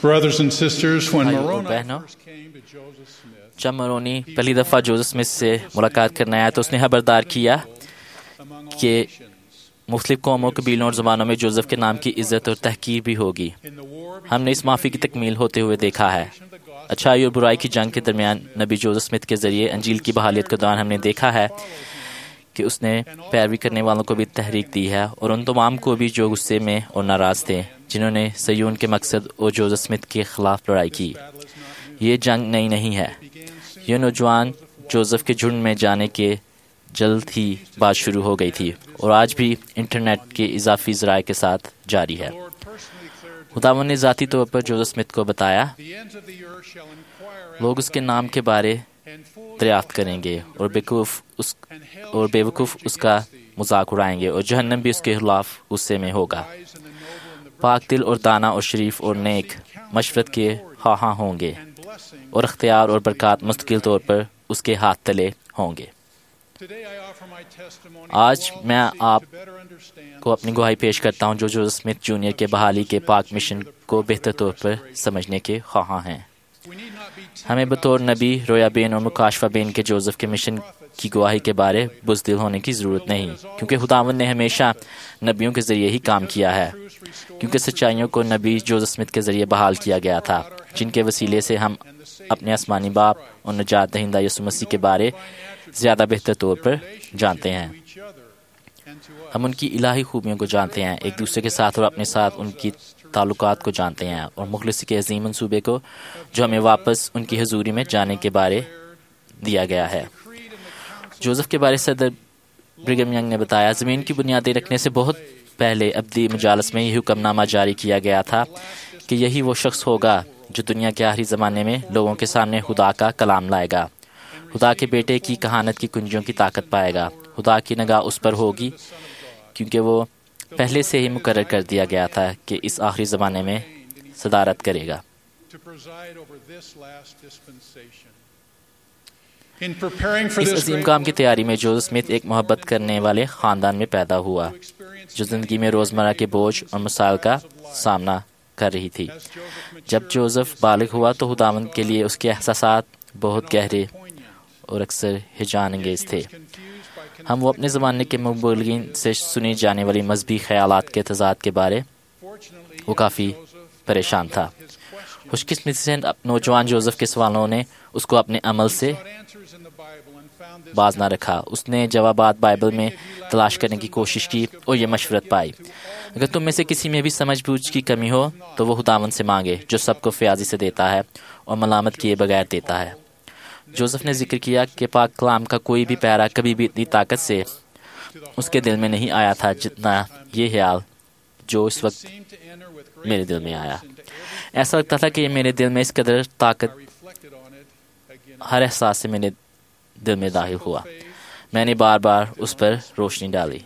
Brothers and sisters, when بھائیو اور Moroni بہنوں، first came to Joseph Smith, جب مرونی پہلی دفعہ جوزف اسمتھ سے ملاقات کرنے آیا تو اس نے خبردار کیا among all کہ nations, مختلف قوموں، قبیلوں اور زبانوں میں جوزف کے نام کی عزت اور تحقیر بھی ہوگی۔ in the war ہم نے اس معافی کی تکمیل ہوتے ہوئے دیکھا ہے۔ between the gospel اچھائی اور برائی کی جنگ کے درمیان نبی جوزف اسمتھ کے ذریعے انجیل کی بحالیت کے دوران ہم نے دیکھا ہے کہ اس نے پیروی کرنے والوں کو بھی تحریک دی ہے، اور ان تمام کو بھی جو غصے میں اور ناراض تھے، جنہوں نے صیون کے مقصد اور جوزف اسمتھ کے خلاف لڑائی کی۔ یہ جنگ نئی نہیں ہے۔ یہ نوجوان جوزف کے جھنڈ میں جانے کے جلد ہی بات شروع ہو گئی تھی، اور آج بھی انٹرنیٹ کے اضافی ذرائع کے ساتھ جاری ہے۔ Lord personally declared to خداوند نے ذاتی طور پر جوزف اسمتھ کو بتایا، the ends of the earth shall inquire لوگ اس کے نام کے بارے and fools دریافت کریں گے، اور بے وقوف اس کا مذاق اڑائیں گے، اور جہنم بھی اس کے خلاف غصے میں ہوگا۔ wise and the noble and the پاک دل اور دانا اور شریف اور نیک مشورت کے خواہاں ہوں گے، and blessing. اور اختیار اور برکات مستقل طور پر اس کے ہاتھ تلے ہوں گے۔ Today I offer my testimony آج to all میں who seek آپ to better understand کو اپنی گواہی پیش کرتا ہوں جو جوزف اسمتھ جونیئر کے بحالی کے پاک مشن کو بہتر طور پر سمجھنے کے خواہاں ہیں۔ we need not be timid ہمیں بطور نبی، رویا بین اور مکاشفہ بین کے جوزف کے مشن کی گواہی کے بارے بزدل ہونے کی ضرورت نہیں، کیونکہ خداوند نے ہمیشہ نبیوں کے ذریعے ہی کام کیا ہے، کیونکہ سچائیوں کو نبی جوزف اسمتھ کے ذریعے بحال کیا گیا تھا، جن کے وسیلے سے ہم اپنے آسمانی باپ اور نجات دہندہ یسوع مسیح کے بارے زیادہ بہتر طور پر جانتے ہیں۔ each other and to us. ہم ان کی الہی خوبیوں کو جانتے ہیں، ایک دوسرے کے ساتھ اور اپنے ساتھ ان کی تعلقات کو جانتے ہیں، اور مخلصی کے عظیم منصوبے کو جو ہمیں واپس ان کی حضوری میں جانے کے بارے دیا گیا ہے۔ جوزف کے بارے صدر برگم ینگ نے بتایا، زمین کی بنیادیں رکھنے سے بہت پہلے ابدی مجالس میں یہ حکم نامہ جاری کیا گیا تھا کہ یہی وہ شخص ہوگا جو دنیا کے آخری زمانے میں لوگوں کے سامنے خدا کا کلام لائے گا، خدا کے بیٹے کی کہانت کی کنجیوں کی طاقت پائے گا۔ خدا کی نگاہ اس پر ہوگی کیونکہ وہ پہلے سے ہی مقرر کر دیا گیا تھا کہ اس آخری زمانے میں صدارت کرے گا۔ to preside over this last dispensation. In preparing for us this Azeem great کام کی work, تیاری میں جوزف اسمتھ ایک محبت کرنے والے خاندان میں پیدا ہوا to experience جو زندگی میں روزمرہ کے بوجھ اور مسائل کا سامنا کر رہی تھی۔ as Joseph جب matured, جوزف بالغ ہوا تو خداوند کے لیے اس کے احساسات بہت گہرے poignant, اور اکثر ہجان انگیز تھے۔ he was confused by ہم وہ اپنے زمانے کے مبلغین سے سنی جانے والی مذہبی خیالات کے تضاد کے بارے Fortunately, وہ کافی پریشان تھا۔ his questions خوش قسمتی سے نوجوان جوزف کے سوالوں نے اس کو اپنے عمل سے sought answers in the Bible and found this باز نہ رکھا۔ اس نے جوابات بائبل میں تلاش کرنے کی کوشش کی اور یہ مشورت پائی، اگر تم میں سے کسی میں بھی سمجھ بوجھ کی کمی ہو تو وہ خداوند سے مانگے جو سب کو فیاضی سے دیتا ہے اور ملامت کیے بغیر دیتا ہے۔ جوزف نے ذکر کیا کہ پاک کلام کا کوئی بھی پیرا کبھی بھی اتنی طاقت سے اس کے دل میں نہیں آیا تھا جتنا یہ خیال جو اس وقت seemed to enter with great میرے دل میں آیا۔ into every ایسا لگتا تھا کہ یہ میرے دل میں اس قدر طاقت I reflected on it again. ہر احساس سے میرے دل میں داخل ہوا۔ میں نے بار بار اس پر روشنی ڈالی۔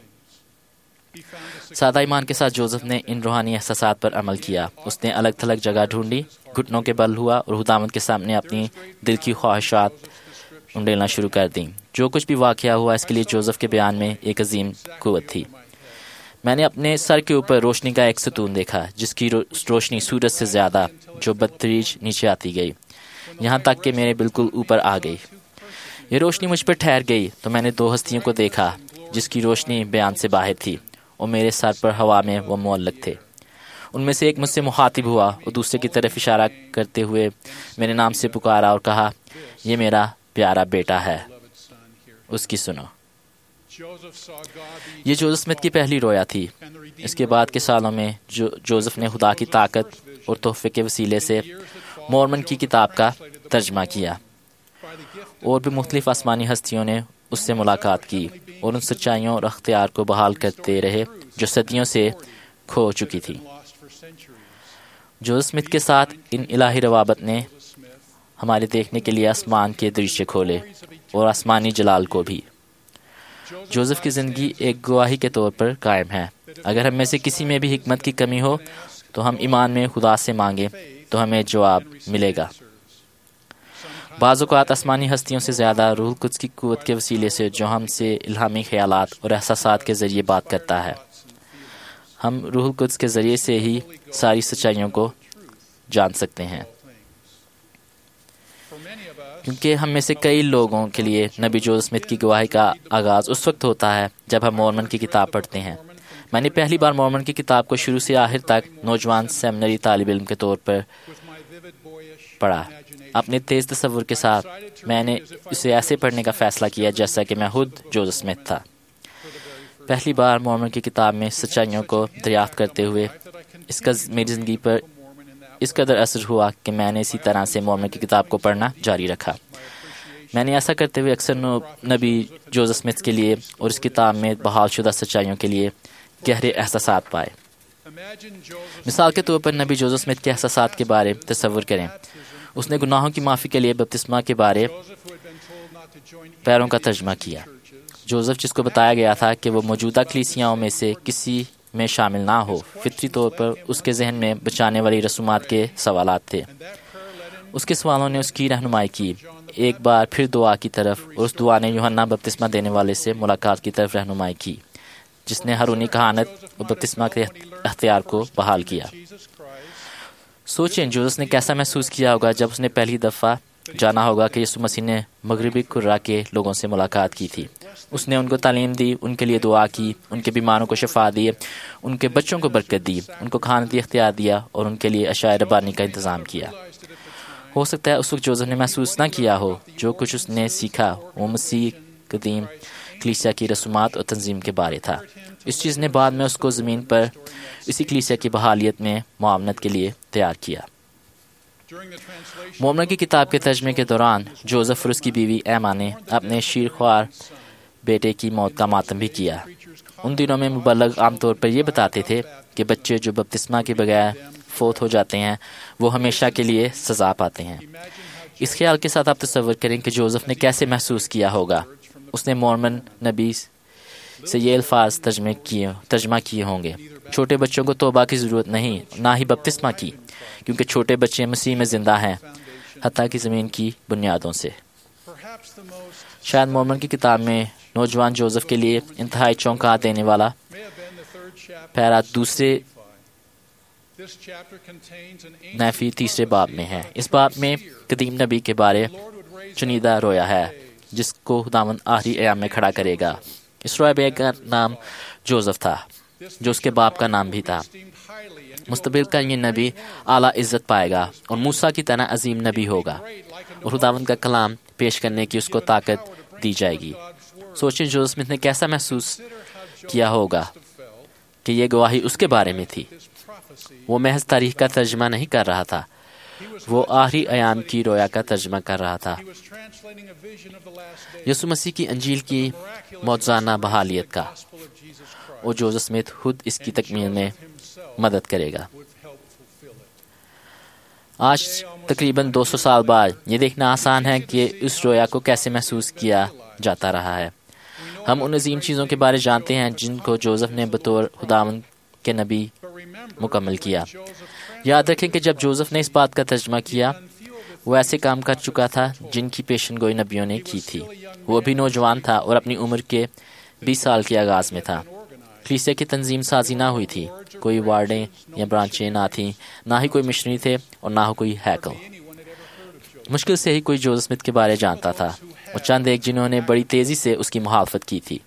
He found a سادہ ایمان کے ساتھ جوزف نے ان روحانی احساسات پر عمل کیا۔ اس نے الگ تھلگ جگہ ڈھونڈی، گھٹنوں کے بل ہوا اور خداوند کے سامنے اپنی دل کی خواہشات انڈیلنا شروع کر دیں۔ جو کچھ بھی واقعہ ہوا اس کے لیے جوزف کے بیان میں ایک عظیم قوت تھی۔ میں نے اپنے سر کے اوپر روشنی کا ایک ستون دیکھا جس کی روشنی سورج سے زیادہ جو بدتریج نیچے آتی گئی یہاں تک کہ میرے بالکل اوپر آ گئی۔ یہ روشنی مجھ پر ٹھہر گئی تو میں نے دو ہستیوں کو دیکھا جس کی روشنی بیان سے باہر تھی اور میرے سر پر ہوا میں وہ معلق تھے۔ ان میں سے ایک مجھ سے مخاطب ہوا اور دوسرے کی طرف اشارہ کرتے ہوئے میرے نام سے پکارا اور کہا، یہ میرا پیارا بیٹا ہے، beloved son here. اس کی سنو۔ Joseph saw God the یہ جوزف اسمتھ کی پہلی رویا تھی۔ and the Redeemer اس کے بعد کے سالوں میں جوزف نے خدا کی طاقت اور تحفے کے وسیلے سے مورمن کی کتاب کا ترجمہ کیا، by the gift اور بھی مختلف آسمانی ہستیوں نے اس سے ملاقات کی اور ان سچائیوں اور اختیار کو بحال کرتے رہے جو صدیوں سے کھو چکی تھی۔ lost for centuries. Joseph Smith کے ساتھ ان الہی روابط نے ہمارے دیکھنے کے لیے آسمان کے دریچے کھولے اور آسمانی جلال کو بھی۔ جوزف کی زندگی ایک گواہی کے طور پر قائم ہے۔ اگر ہم میں سے کسی میں بھی حکمت کی کمی ہو تو ہم ایمان میں خدا سے مانگیں تو ہمیں جواب ملے گا۔ بعض اوقات آسمانی ہستیوں سے زیادہ روح القدس کی قوت کے وسیلے سے جو ہم سے الہامی خیالات اور احساسات کے ذریعے بات کرتا ہے۔ ہم روح القدس کے ذریعے سے ہی ساری سچائیوں کو جان سکتے ہیں، کیونکہ ہم میں سے کئی لوگوں کے لیے نبی جوزف اسمتھ کی گواہی کا آغاز اس وقت ہوتا ہے جب ہم مورمن کی کتاب پڑھتے ہیں۔ میں نے پہلی بار مورمن کی کتاب کو شروع سے آخر تک نوجوان سیمنری طالب علم کے طور پر پڑھا۔ اپنے تیز تصور کے ساتھ میں نے اسے ایسے پڑھنے کا فیصلہ کیا جیسا کہ میں خود جوزف اسمتھ تھا۔ پہلی بار مورمن کی کتاب میں سچائیوں کو دریافت کرتے ہوئے اس کا میری زندگی پر اس قدر اثر ہوا کہ میں نے اسی طرح سے مورمن کی کتاب کو پڑھنا جاری رکھا۔ میں نے ایسا کرتے ہوئے اکثر نبی جوزف اسمتھ کے لیے اور اس کتاب میں بحال شدہ سچائیوں کے لیے گہرے احساسات پائے۔ مثال کے طور پر نبی جوزف اسمتھ کے احساسات کے بارے تصور کریں۔ اس نے گناہوں کی معافی کے لیے بپتسمہ کے بارے پیروں کا ترجمہ کیا۔ جوزف، جس کو بتایا گیا تھا کہ وہ موجودہ کلیسیاؤں میں سے کسی میں شامل نہ ہو، فطری طور پر اس کے ذہن میں بچانے والی رسومات کے سوالات تھے۔ اس کے سوالوں نے اس کی رہنمائی کی، ایک بار پھر دعا کی طرف، اور اس دعا نے یوحنا بپتسمہ دینے والے سے ملاقات کی طرف رہنمائی کی، جس نے ہارونی کہانت اور بپتسمہ کے اختیار کو بحال کیا۔ سوچیں جوزف نے کیسا محسوس کیا ہوگا جب اس نے پہلی دفعہ جانا ہوگا کہ یسوع مسیح نے مغربی قرہ کے لوگوں سے ملاقات کی تھی۔ اس نے ان کو تعلیم دی، ان کے لیے دعا کی، ان کے بیماروں کو شفا دی، ان کے بچوں کو برکت دی، ان کو کھانتی اختیار دیا اور ان کے لیے اشیاء ربانی کا انتظام کیا۔ ہو سکتا ہے اس وقت جوزف نے محسوس نہ کیا ہو جو کچھ اس نے سیکھا وہ مسیح قدیم کلیسیا کی رسومات اور تنظیم کے بارے تھا۔ اس چیز نے بعد میں اس کو زمین پر اسی کلیسیا کی بحالیت میں معاونت کے لیے تیار کیا۔ مورمن کی کتاب کے ترجمے کے دوران جوزف اور اس کی بیوی ایما نے اپنے شیرخوار بیٹے کی موت کا ماتم بھی کیا۔ ان دنوں میں مبلغ عام طور پر یہ بتاتے تھے کہ بچے جو بپتسمہ کے بغیر فوت ہو جاتے ہیں وہ ہمیشہ کے لیے سزا پاتے ہیں۔ اس خیال کے ساتھ آپ تصور کریں کہ جوزف نے کیسے محسوس کیا ہوگا۔ اس نے مورمن نبی سے یہ الفاظ ترجمہ کیے ہوں گے، چھوٹے بچوں کو توبہ کی ضرورت نہیں، نہ ہی بپتسمہ کی، کیونکہ چھوٹے بچے مسیح میں زندہ ہیں، حتیٰ کہ زمین کی بنیادوں سے۔ شاید مورمن کی کتاب میں نوجوان جوزف کے لیے انتہائی چونکا دینے والا پیرا دوسرے نیفی تیسرے باب میں ہے۔ اس باب میں قدیم نبی کے بارے چنیدہ رویا ہے جس کو خداوند آخری ایام میں کھڑا کرے گا۔ اس رویا کا نام جوزف تھا جو اس کے باپ کا نام بھی تھا۔ مستقبل کا یہ نبی اعلیٰ عزت پائے گا اور موسیٰ کی طرح عظیم نبی ہوگا اور خداوند کا کلام پیش کرنے کی اس کو طاقت دی جائے گی۔ سوچیں جوزف اسمتھ نے کیسا محسوس کیا ہوگا کہ یہ گواہی اس کے بارے میں تھی۔ وہ محض تاریخ کا ترجمہ نہیں کر رہا تھا، وہ آخری ایام کی رویا کا ترجمہ کر رہا تھا، یسوع مسیح کی انجیل کی معجزانہ بحالیت کا، اور جوزف اسمتھ خود اس کی تکمیل میں مدد کرے گا۔ آج تقریباً 200 سال بعد یہ دیکھنا آسان ہے کہ اس رویا کو کیسے محسوس کیا جاتا رہا ہے۔ ہم ان عظیم چیزوں کے بارے جانتے ہیں جن کو جوزف نے بطور خداوند کے نبی مکمل کیا۔ یاد رکھیں کہ جب جوزف نے اس بات کا ترجمہ کیا وہ ایسے کام کر چکا تھا جن کی پیشن گوئی نبیوں نے کی تھی۔ وہ بھی نوجوان تھا اور اپنی عمر کے 20 سال کے آغاز میں تھا۔ کلیسیا کی تنظیم سازی نہ ہوئی تھی، کوئی وارڈیں یا برانچیں نہ تھیں، نہ ہی کوئی مشنری تھے اور نہ ہی کوئی ہیکل۔ مشکل سے ہی کوئی جوزف اسمتھ کے بارے جانتا تھا اور چند ایک جنہوں نے بڑی تیزی سے اس کی مخالفت کی تھی۔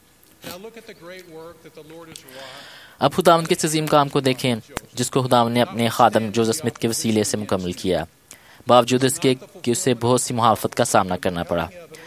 اب خداوند کے عظیم کام کو دیکھیں جس کو خداوند نے اپنے خادم جوزف اسمتھ کے وسیلے سے مکمل کیا، باوجود اس کے کہ اسے بہت سی مخالفت کا سامنا کرنا پڑا۔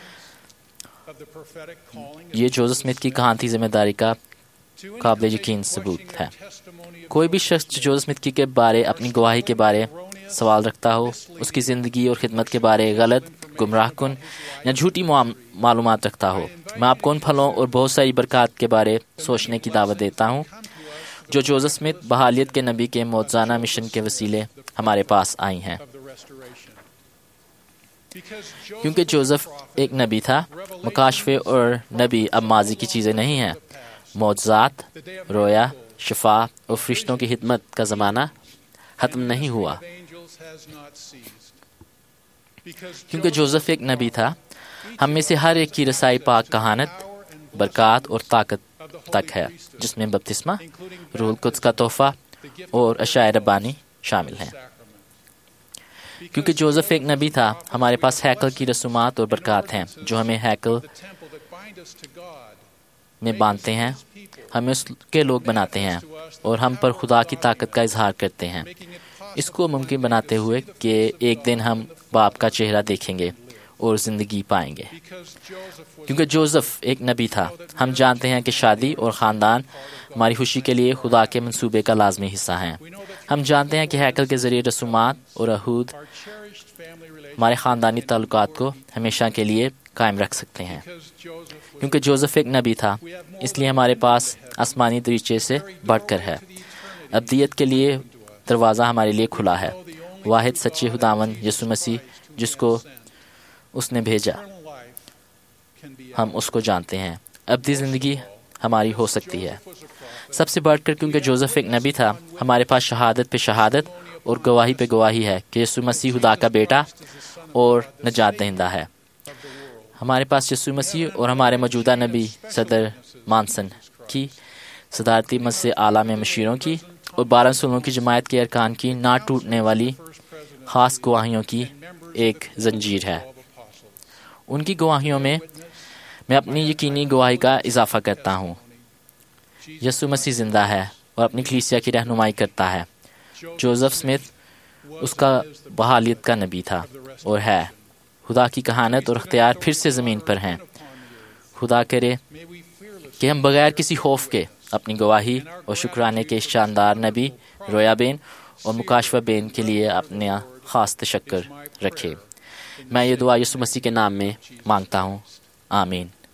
یہ جوزف اسمتھ کی کہانتی ذمہ داری کا قابل یقین ثبوت ہے۔ کوئی بھی شخص جو جوزف اسمتھ کے بارے اپنی گواہی کے بارے سوال رکھتا ہو، اس کی زندگی اور خدمت کے بارے غلط، گمراہ کن یا جھوٹی معلومات رکھتا ہو، میں آپ کو ان پھلوں اور بہت ساری برکات کے بارے سوچنے کی دعوت دیتا ہوں جو جوزف اسمتھ بحالیت کے نبی کے معجزانہ مشن کے وسیلے ہمارے پاس آئی ہیں۔ کیونکہ جوزف ایک نبی تھا، مکاشفے اور نبی اب ماضی کی چیزیں نہیں ہیں۔ معجزات، رویا، شفا اور فرشتوں کی خدمت کا زمانہ ختم نہیں ہوا۔ کیونکہ جوزف ایک نبی تھا، ہم میں سے ہر ایک کی رسائی پاک کہانت، برکات اور طاقت تک ہے، جس میں بپتسمہ، روح القدس کا تحفہ اور اشیاء ربانی شامل ہیں۔ کیونکہ جوزف ایک نبی تھا، ہمارے پاس ہیکل کی رسومات اور برکات ہیں جو ہمیں ہیکل میں باندھتے ہیں، ہمیں اس کے لوگ بناتے ہیں اور ہم پر خدا کی طاقت کا اظہار کرتے ہیں، اس کو ممکن بناتے ہوئے کہ ایک دن ہم باپ کا چہرہ دیکھیں گے اور زندگی پائیں گے۔ کیونکہ جوزف ایک نبی تھا، ہم جانتے ہیں کہ شادی اور خاندان ہماری خوشی کے لیے خدا کے منصوبے کا لازمی حصہ ہیں۔ ہم جانتے ہیں کہ ہیکل کے ذریعے رسومات اور عہود ہمارے خاندانی تعلقات کو ہمیشہ کے لیے قائم رکھ سکتے ہیں۔ کیونکہ جوزف ایک نبی تھا، اس لیے ہمارے پاس آسمانی دریچے سے بڑھ کر ہے۔ ابدیت کے لیے دروازہ ہمارے لیے کھلا ہے۔ واحد سچے خداوند یسوع مسیح جس کو اس نے بھیجا، ہم اس کو جانتے ہیں۔ ابدی زندگی ہماری ہو سکتی ہے۔ سب سے بڑھ کر کیونکہ جوزف ایک نبی تھا، ہمارے پاس شہادت پہ شہادت اور گواہی پہ گواہی ہے کہ یسوع مسیح خدا کا بیٹا اور نجات دہندہ ہے۔ ہمارے پاس یسوع مسیح اور ہمارے موجودہ نبی صدر مانسن کی صدارتی مجلس اعلیٰ میں مشیروں کی اور 12 رسولوں کی جماعت کے ارکان کی نہ ٹوٹنے والی خاص گواہیوں کی ایک زنجیر ہے۔ ان کی گواہیوں میں میں اپنی یقینی گواہی کا اضافہ کرتا ہوں۔ یسوع مسیح زندہ ہے اور اپنی کلیسیا کی رہنمائی کرتا ہے۔ جوزف اسمتھ اس کا بحالیت کا نبی تھا اور ہے۔ خدا کی کہانت اور اختیار پھر سے زمین پر ہیں۔ خدا کرے کہ ہم بغیر کسی خوف کے اپنی گواہی اور شکرانے کے شاندار نبی رویا بین اور مکاشفہ بین کے لیے اپنا خاص تشکر رکھے۔ میں یہ دعا یسوع مسیح کے نام میں مانگتا ہوں، آمین۔